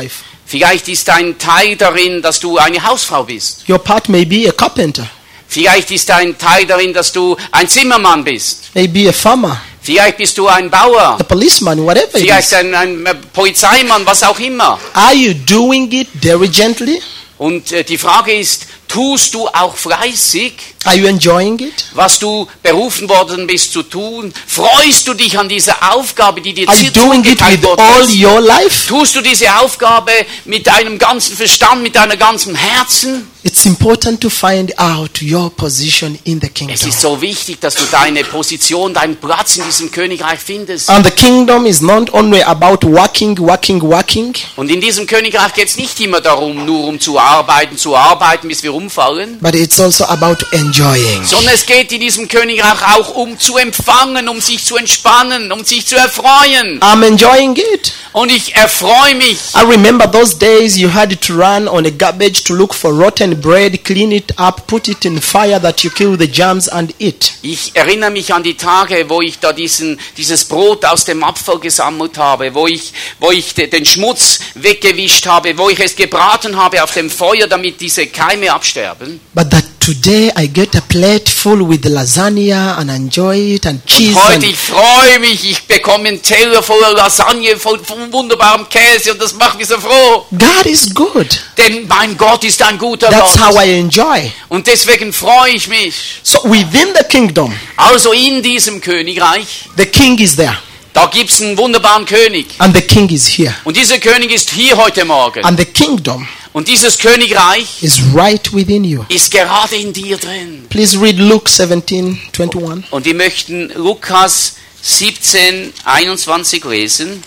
Speaker 2: Vielleicht ist dein Teil darin, dass du eine Hausfrau bist.
Speaker 1: Your part may be a carpenter,
Speaker 2: Vielleicht ist dein Teil darin, dass du ein Zimmermann bist.
Speaker 1: maybe a farmer,
Speaker 2: Vielleicht bist du ein Bauer.
Speaker 1: a policeman, whatever it
Speaker 2: Vielleicht
Speaker 1: is.
Speaker 2: ein Polizeimann, was auch immer.
Speaker 1: Are you doing it diligently?
Speaker 2: Und die Frage ist, tust du auch fleißig,
Speaker 1: Are you enjoying it?
Speaker 2: was du berufen worden bist zu tun? Freust du dich an dieser Aufgabe, die dir
Speaker 1: Are you doing it
Speaker 2: zugeteilt
Speaker 1: with
Speaker 2: worden
Speaker 1: all
Speaker 2: ist?
Speaker 1: your life?
Speaker 2: Tust du diese Aufgabe mit deinem ganzen Verstand, mit deinem ganzen Herzen?
Speaker 1: It's important to find out your position in the
Speaker 2: Es
Speaker 1: kingdom.
Speaker 2: ist so wichtig, dass du deine Position, deinen Platz in diesem Königreich findest.
Speaker 1: And the kingdom is not only about working.
Speaker 2: Und in diesem Königreich geht es nicht immer darum, nur um zu arbeiten, bis wir umfallen.
Speaker 1: But it's also about enjoying.
Speaker 2: Sondern es geht in diesem Königreich auch um zu empfangen, um sich zu entspannen, um sich zu erfreuen.
Speaker 1: I'm enjoying it.
Speaker 2: Und ich erfreue mich.
Speaker 1: I remember those days you had to run on a garbage to look for rotten bread, clean it up, put it in fire that you kill the germs and eat.
Speaker 2: Ich erinnere mich an die Tage, wo ich da dieses Brot aus dem Abfall gesammelt habe, wo ich den Schmutz weggewischt habe, wo ich es gebraten habe auf dem Feuer, damit diese Keime absterben.
Speaker 1: But that today I get a plate full with lasagna and enjoy it and cheese.
Speaker 2: Und heute,
Speaker 1: And
Speaker 2: ich freue mich, ich bekomme einen Teller voller Lasagne, voll von wunderbarem Käse und das macht mich so froh.
Speaker 1: God is good.
Speaker 2: Denn mein Gott ist ein guter
Speaker 1: That's
Speaker 2: Gott.
Speaker 1: how I enjoy.
Speaker 2: Und deswegen freue ich mich.
Speaker 1: So within the kingdom,
Speaker 2: Also in diesem Königreich,
Speaker 1: the king is there.
Speaker 2: da gibt es einen wunderbaren König.
Speaker 1: And the king is here.
Speaker 2: Und dieser König ist hier heute Morgen.
Speaker 1: And the kingdom
Speaker 2: Und dieses Königreich
Speaker 1: is right within you.
Speaker 2: ist gerade in dir drin.
Speaker 1: Please read Luke 17:21.
Speaker 2: Und wir möchten Lukas 17, 21 lesen.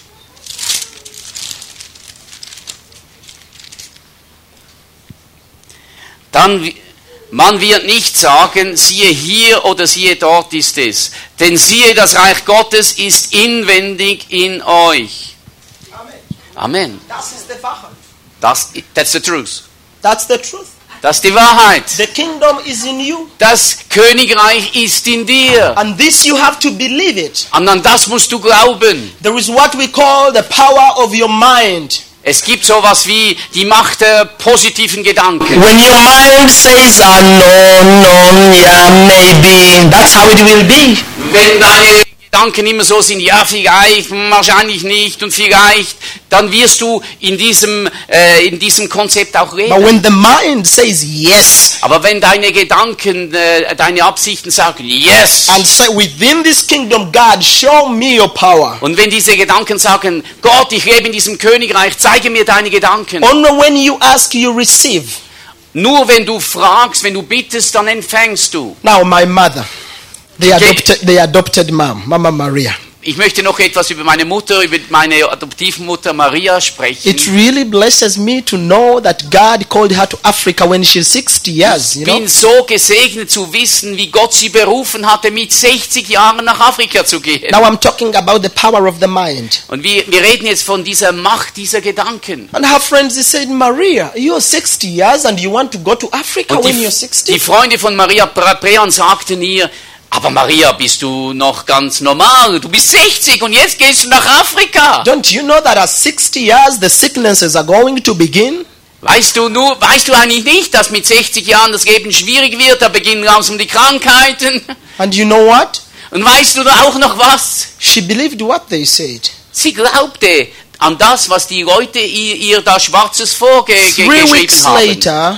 Speaker 2: Dann, man wird nicht sagen, siehe hier oder siehe dort ist es. Denn siehe, das Reich Gottes ist inwendig in euch. Amen.
Speaker 1: Das ist die Wahrheit.
Speaker 2: That's the truth.
Speaker 1: That's the truth.
Speaker 2: Das ist die Wahrheit.
Speaker 1: The kingdom is in you.
Speaker 2: Das Königreich ist in dir.
Speaker 1: And this you have to believe it.
Speaker 2: Und an das musst du glauben.
Speaker 1: There is what we call the power of your mind.
Speaker 2: Es gibt sowas wie die Macht der positiven Gedanken.
Speaker 1: When your mind says, no, yeah, maybe, that's how it will be.
Speaker 2: Wenn deine Gedanken immer so sind, ja vielleicht, wahrscheinlich nicht und vielleicht, dann wirst du in diesem Konzept auch
Speaker 1: But
Speaker 2: leben.
Speaker 1: when the mind says yes,
Speaker 2: Aber wenn deine Gedanken, deine Absichten sagen, yes,
Speaker 1: and say within this kingdom, God, show me your power.
Speaker 2: und wenn diese Gedanken sagen, Gott, ich lebe in diesem Königreich, zeige mir deine Gedanken.
Speaker 1: Only when you ask, you receive.
Speaker 2: Nur wenn du fragst, wenn du bittest, dann empfängst du.
Speaker 1: Now, my mother, the
Speaker 2: Okay.
Speaker 1: adopted mom, Mama Maria.
Speaker 2: Ich möchte noch etwas über meine Mutter, über meine Adoptivmutter Maria sprechen.
Speaker 1: It really blesses me to know that God called her to Africa when she's 60 years.
Speaker 2: Ich
Speaker 1: You know?
Speaker 2: bin so gesegnet zu wissen, wie Gott sie berufen hatte, mit 60 Jahren nach Afrika zu gehen.
Speaker 1: Now I'm talking about the power of the mind.
Speaker 2: Und wir reden jetzt von dieser Macht dieser Gedanken.
Speaker 1: And her friends, they said, Maria, you're 60 years and you want to go to Africa
Speaker 2: Und
Speaker 1: when you're
Speaker 2: die
Speaker 1: 60?
Speaker 2: Freunde von Maria Brean sagten ihr, aber Maria, bist du noch ganz normal? Du bist 60 und jetzt gehst du nach Afrika.
Speaker 1: Don't you know that at 60 years the sicknesses are going to begin?
Speaker 2: Weißt du eigentlich nicht, dass mit 60 Jahren das Leben schwierig wird, da beginnen langsam die Krankheiten?
Speaker 1: And you know what?
Speaker 2: Und weißt du auch noch was?
Speaker 1: She believed what they said.
Speaker 2: Sie glaubte an das, was die Leute ihr da Schwarzes
Speaker 1: 3
Speaker 2: vorgeschrieben
Speaker 1: weeks
Speaker 2: haben.
Speaker 1: later,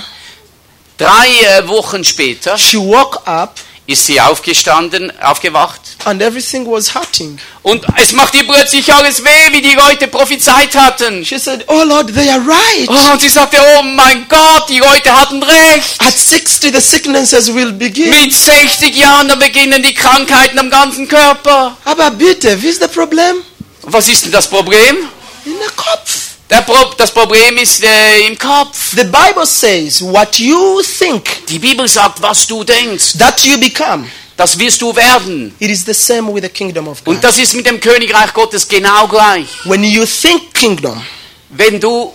Speaker 2: 3 Wochen später
Speaker 1: she woke up
Speaker 2: ist sie aufgewacht.
Speaker 1: and everything was hurting.
Speaker 2: Und es macht ihr plötzlich alles weh, wie die Leute prophezeit hatten.
Speaker 1: She said, oh Lord, they are right.
Speaker 2: Oh, und sie sagte, oh mein Gott, die Leute hatten recht.
Speaker 1: At 60 the sicknesses will begin.
Speaker 2: Mit 60 Jahren, da beginnen die Krankheiten am ganzen Körper.
Speaker 1: Aber bitte, wie ist das Problem?
Speaker 2: Was ist denn das Problem?
Speaker 1: In the Kopf.
Speaker 2: Das Problem ist im Kopf.
Speaker 1: The Bible says, what you think,
Speaker 2: Die Bibel sagt, was du denkst,
Speaker 1: that you become.
Speaker 2: das wirst du werden.
Speaker 1: It is the same with the kingdom of
Speaker 2: Und
Speaker 1: God.
Speaker 2: das ist mit dem Königreich Gottes genau gleich.
Speaker 1: When you think kingdom,
Speaker 2: Wenn du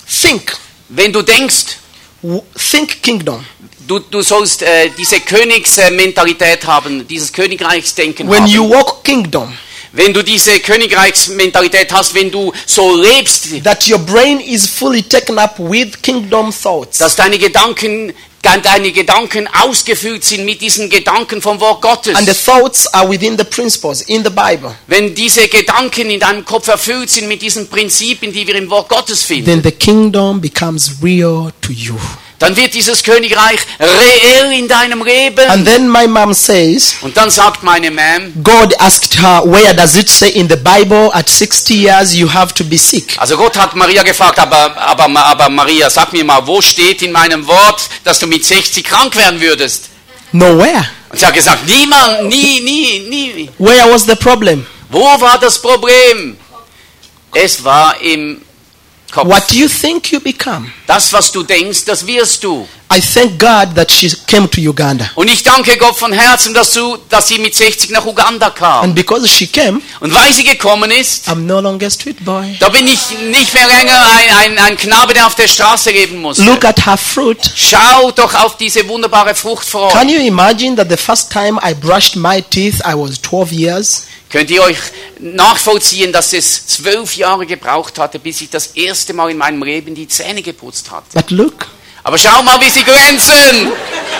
Speaker 2: denkst,
Speaker 1: think kingdom.
Speaker 2: du sollst diese Königsmentalität haben, dieses Königsdenken
Speaker 1: When you
Speaker 2: haben.
Speaker 1: walk kingdom,
Speaker 2: wenn du diese Königreichsmentalität hast, wenn du so lebst,
Speaker 1: that your brain is fully taken up with kingdom thoughts.
Speaker 2: dass deine Gedanken ausgefüllt sind mit diesen Gedanken vom Wort Gottes.
Speaker 1: And the thoughts are within the principles in the Bible.
Speaker 2: Wenn diese Gedanken in deinem Kopf erfüllt sind mit diesen Prinzipien, die wir im Wort Gottes finden,
Speaker 1: Then the kingdom becomes real to you.
Speaker 2: dann wird dieses Königreich reell in deinem Leben.
Speaker 1: And then my mom says,
Speaker 2: Und dann sagt meine Mom,
Speaker 1: God asked her, where does it say in the Bible at 60 years you have to be sick?
Speaker 2: also Gott hat Maria gefragt, aber Maria, sag mir mal, wo steht in meinem Wort, dass du mit 60 krank werden würdest?
Speaker 1: Nowhere.
Speaker 2: Und sie hat gesagt, niemand, nie.
Speaker 1: Where was the problem?
Speaker 2: Wo war das Problem? Es war im Kopf.
Speaker 1: What do you think you become?
Speaker 2: Das, was du denkst, das wirst du.
Speaker 1: I thank God that she came to Uganda.
Speaker 2: Und ich danke Gott von Herzen, dass sie mit 60 nach Uganda kam.
Speaker 1: And because she came,
Speaker 2: Und weil sie gekommen ist,
Speaker 1: I'm no longer a street boy.
Speaker 2: da bin ich nicht mehr länger ein Knabe, der auf der Straße leben muss.
Speaker 1: Look at her fruit.
Speaker 2: Schau doch auf diese wunderbare Fruchtfrau.
Speaker 1: Can you imagine that the first time I brushed my teeth, I was 12 years?
Speaker 2: Könnt ihr euch nachvollziehen, dass es 12 Jahre gebraucht hatte, bis ich das erste Mal in meinem Leben die Zähne geputzt hatte?
Speaker 1: But look,
Speaker 2: Aber schau mal, wie sie glänzen.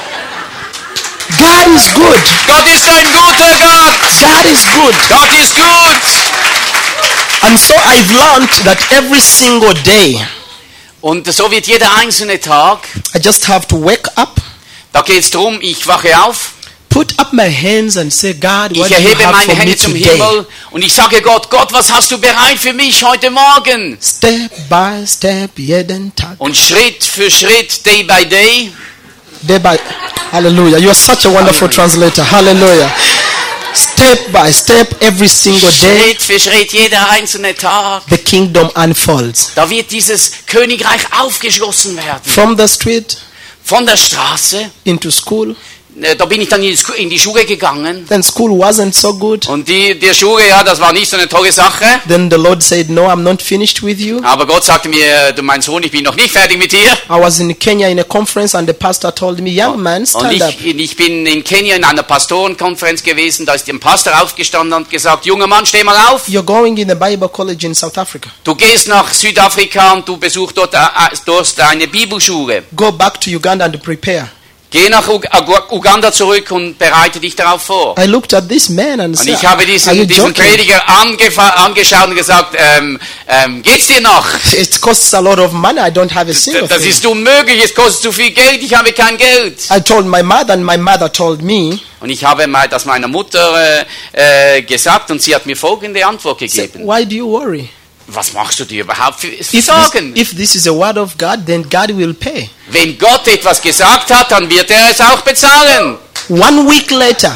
Speaker 1: God is good.
Speaker 2: Gott ist ein guter Gott.
Speaker 1: God is good.
Speaker 2: Gott ist gut.
Speaker 1: And so I've learned that every single day,
Speaker 2: Und so wird jeder einzelne Tag,
Speaker 1: I just have to wake up,
Speaker 2: da geht es darum, ich wache auf,
Speaker 1: put up my hands and say, God,
Speaker 2: ich
Speaker 1: what do you
Speaker 2: erhebe
Speaker 1: have
Speaker 2: meine
Speaker 1: for me
Speaker 2: Hände zum
Speaker 1: today?
Speaker 2: Himmel und ich sage Gott, was hast du bereit für mich heute Morgen?
Speaker 1: Step by step, jeden Tag.
Speaker 2: Und Schritt für Schritt, day by day,
Speaker 1: Day by, hallelujah. You are such a wonderful translator. Hallelujah. Step by step, every single day,
Speaker 2: Schritt für Schritt, jeder einzelne Tag,
Speaker 1: the kingdom unfolds.
Speaker 2: da wird dieses Königreich aufgeschlossen werden.
Speaker 1: From the street
Speaker 2: Von der Straße,
Speaker 1: into school.
Speaker 2: da bin ich dann in die Schule gegangen.
Speaker 1: Then school wasn't so good.
Speaker 2: Und die Schule, ja, das war nicht so eine tolle Sache.
Speaker 1: Then the Lord said, no, I'm not finished with you.
Speaker 2: Aber Gott sagte mir, du mein Sohn, ich bin noch nicht fertig mit dir.
Speaker 1: I was in Kenya in a conference and the pastor told me, young man,
Speaker 2: Und
Speaker 1: stand up.
Speaker 2: ich bin in Kenia in einer Pastorenkonferenz gewesen, da ist ein Pastor aufgestanden und gesagt, junger Mann, steh mal auf.
Speaker 1: You're going in the Bible college in South Africa.
Speaker 2: Du gehst nach Südafrika und du besuchst dort eine Bibelschule.
Speaker 1: Go back to Uganda and prepare.
Speaker 2: Geh nach Uganda zurück und bereite dich darauf vor.
Speaker 1: I looked at this man and
Speaker 2: Und
Speaker 1: said,
Speaker 2: ich habe
Speaker 1: are you
Speaker 2: diesen
Speaker 1: joking?
Speaker 2: Prediger angeschaut und gesagt, geht's dir noch?
Speaker 1: It costs a lot of money. I don't have a single
Speaker 2: Das
Speaker 1: thing.
Speaker 2: ist unmöglich, es kostet zu viel Geld, ich habe kein Geld.
Speaker 1: I told my mother and my mother told me,
Speaker 2: Und ich habe das meiner Mutter gesagt und sie hat mir folgende Antwort gegeben.
Speaker 1: why do you worry?
Speaker 2: Was machst du dir überhaupt für
Speaker 1: If
Speaker 2: Sorgen?
Speaker 1: this is a word of God, then God will pay.
Speaker 2: Wenn Gott etwas gesagt hat, dann wird er es auch bezahlen.
Speaker 1: 1 week later,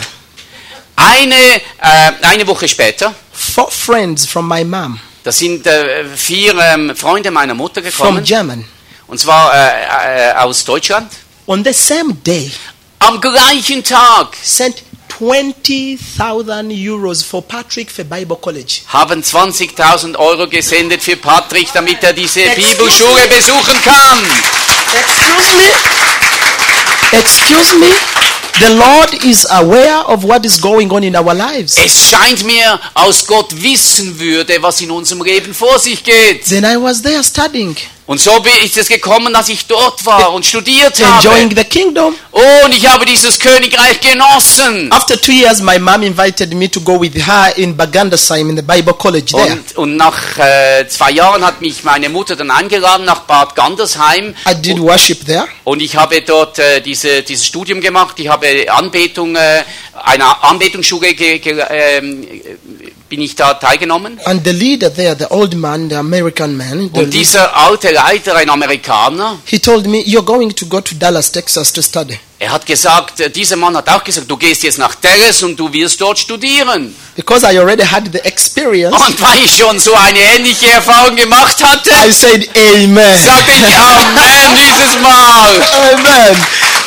Speaker 2: Eine Woche später,
Speaker 1: 4 friends from my mom,
Speaker 2: da sind 4 Freunde meiner Mutter
Speaker 1: from
Speaker 2: gekommen.
Speaker 1: German,
Speaker 2: Und zwar aus Deutschland.
Speaker 1: on the same day,
Speaker 2: Am gleichen Tag
Speaker 1: sent 20,000 euros for Patrick for Bible College.
Speaker 2: haben 20.000 Euro gesendet für Patrick, damit er diese
Speaker 1: Excuse
Speaker 2: Bibelschule besuchen kann.
Speaker 1: Excuse me? Excuse me? The Lord is aware of what is going on in our lives.
Speaker 2: Es scheint mir, als Gott wissen würde, was in unserem Leben vor sich geht.
Speaker 1: Then I was there studying,
Speaker 2: Und so ist es gekommen, dass ich dort war und studiert
Speaker 1: enjoying
Speaker 2: habe.
Speaker 1: the kingdom.
Speaker 2: Oh, und ich habe dieses Königreich genossen.
Speaker 1: After 2 years, my mom invited me to go with her in Bagandasheim in the Bible College there.
Speaker 2: Und nach 2 Jahren hat mich meine Mutter dann eingeladen nach Bad Gandersheim.
Speaker 1: I did worship there.
Speaker 2: Und ich habe dort dieses Studium gemacht. Ich habe Anbetung, einer Anbetungsschule bin ich da teilgenommen.
Speaker 1: And the leader there, the old man, the American man,
Speaker 2: Und dieser alte Leiter, ein Amerikaner,
Speaker 1: he told me, you're going to go to Dallas, Texas to study.
Speaker 2: er hat gesagt, dieser Mann hat auch gesagt, du gehst jetzt nach Dallas und du wirst dort studieren.
Speaker 1: Because I already had the experience,
Speaker 2: Und weil ich schon so eine ähnliche Erfahrung gemacht hatte,
Speaker 1: I said, amen.
Speaker 2: sagte ich Amen dieses Mal.
Speaker 1: Amen.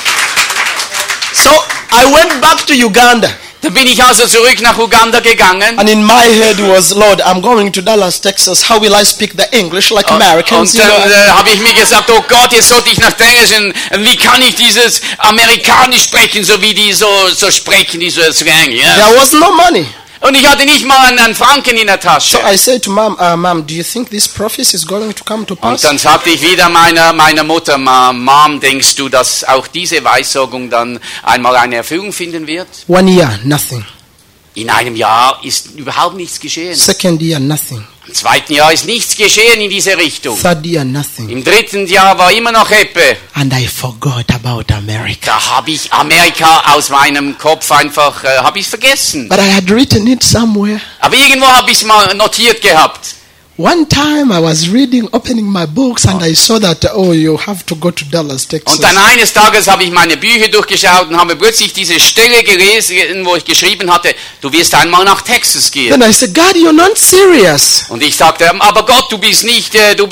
Speaker 1: So I went back to Uganda.
Speaker 2: Dann bin ich also zurück nach Uganda gegangen.
Speaker 1: And in my head was, Lord, I'm going to Dallas, Texas. How will I speak the English like Americans?
Speaker 2: Und
Speaker 1: You
Speaker 2: dann
Speaker 1: know?
Speaker 2: habe ich mir gesagt, oh Gott, jetzt sollte ich nach Dallas. Und wie kann ich dieses Amerikanisch sprechen, so wie die so sprechen, diese Slang. Ja?
Speaker 1: There was no money.
Speaker 2: Und ich hatte nicht mal einen Franken in der Tasche.
Speaker 1: So I said to Mom, Mom, do you think this prophecy is going to come to
Speaker 2: Und
Speaker 1: pass?
Speaker 2: dann sagte ich wieder meiner Mutter, Mom, denkst du, dass auch diese Weissagung dann einmal eine Erfüllung finden wird?
Speaker 1: 1 year, nothing.
Speaker 2: In einem Jahr ist überhaupt nichts geschehen.
Speaker 1: Second year, nothing.
Speaker 2: Im zweiten Jahr ist nichts geschehen in diese Richtung.
Speaker 1: Third year, nothing.
Speaker 2: Im dritten Jahr war immer noch Ebbe.
Speaker 1: And I forgot about America.
Speaker 2: Da habe ich Amerika aus meinem Kopf einfach habe ich vergessen.
Speaker 1: But I had written it somewhere.
Speaker 2: Aber irgendwo habe ich es mal notiert gehabt.
Speaker 1: One time I was opening my books, and I saw that, oh, you have to go to Dallas, Texas.
Speaker 2: Und dann eines Tages habe ich meine Bücher durchgeschaut und habe plötzlich diese Stelle gelesen, wo ich geschrieben hatte, du wirst einmal nach Texas gehen.
Speaker 1: Then I said, God, you're not serious.
Speaker 2: Und ich sagte, aber Gott, du bist nicht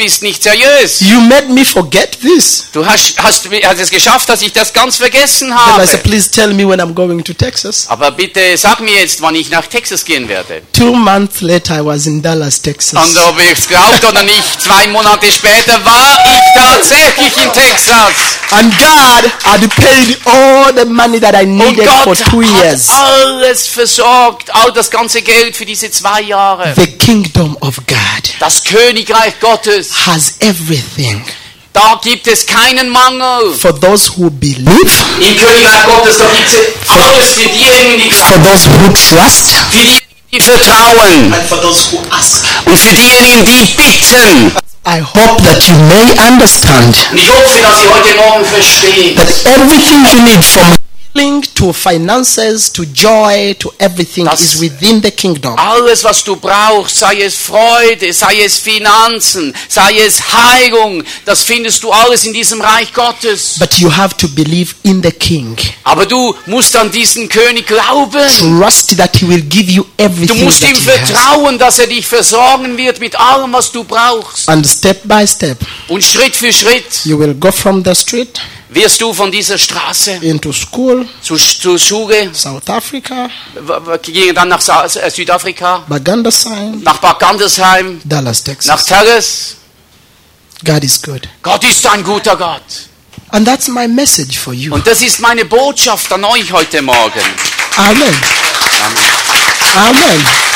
Speaker 2: seriös.
Speaker 1: You made me forget this.
Speaker 2: Du hast es geschafft, dass ich das ganz vergessen
Speaker 1: Then
Speaker 2: habe.
Speaker 1: I said, please tell me when I'm going to Texas.
Speaker 2: Aber bitte sag mir jetzt, wann ich nach Texas gehen werde.
Speaker 1: 2 months later, I was in Dallas, Texas.
Speaker 2: Und ob ihr es glaubt oder nicht, 2 Monate später war ich tatsächlich in Texas.
Speaker 1: And God had paid all the money that I
Speaker 2: Und
Speaker 1: needed for
Speaker 2: Gott
Speaker 1: 2 years.
Speaker 2: hat alles versorgt, all das ganze Geld für diese 2 Jahre.
Speaker 1: The kingdom of God
Speaker 2: Das Königreich Gottes,
Speaker 1: has everything.
Speaker 2: da gibt es keinen Mangel.
Speaker 1: For those who believe,
Speaker 2: Im Königreich Gottes, da gibt es alles für diejenigen, die
Speaker 1: for those who trust,
Speaker 2: für diejenigen, die vertrauen
Speaker 1: and for those who ask.
Speaker 2: und für diejenigen, die bitten.
Speaker 1: I hope that you may understand
Speaker 2: Und ich hoffe, dass Sie heute Morgen verstehen,
Speaker 1: that everything you need, from healing to finances to joy to everything,
Speaker 2: Das-
Speaker 1: is within the kingdom.
Speaker 2: alles, was du brauchst, sei es Freude, sei es Finanzen, sei es Heilung, das findest du alles in diesem Reich Gottes.
Speaker 1: But you have to believe in the King.
Speaker 2: Aber du musst an diesen König glauben.
Speaker 1: Trust that he will give you
Speaker 2: Du
Speaker 1: everything
Speaker 2: musst
Speaker 1: that
Speaker 2: ihm
Speaker 1: he has.
Speaker 2: vertrauen, dass er dich versorgen wird mit allem, was du brauchst.
Speaker 1: And step by step,
Speaker 2: Und Schritt für Schritt
Speaker 1: you will go from the street
Speaker 2: wirst du von dieser Straße
Speaker 1: into school,
Speaker 2: zur Schule,
Speaker 1: South Africa,
Speaker 2: gehen dann nach Südafrika,
Speaker 1: Bagandasheim,
Speaker 2: nach Bad Gandersheim,
Speaker 1: Dallas,
Speaker 2: nach
Speaker 1: Texas.
Speaker 2: Dallas.
Speaker 1: God is good.
Speaker 2: Gott ist ein guter Gott.
Speaker 1: And that's my message for you.
Speaker 2: Und das ist meine Botschaft an euch heute Morgen.
Speaker 1: Amen.
Speaker 2: Amen.
Speaker 1: Amen.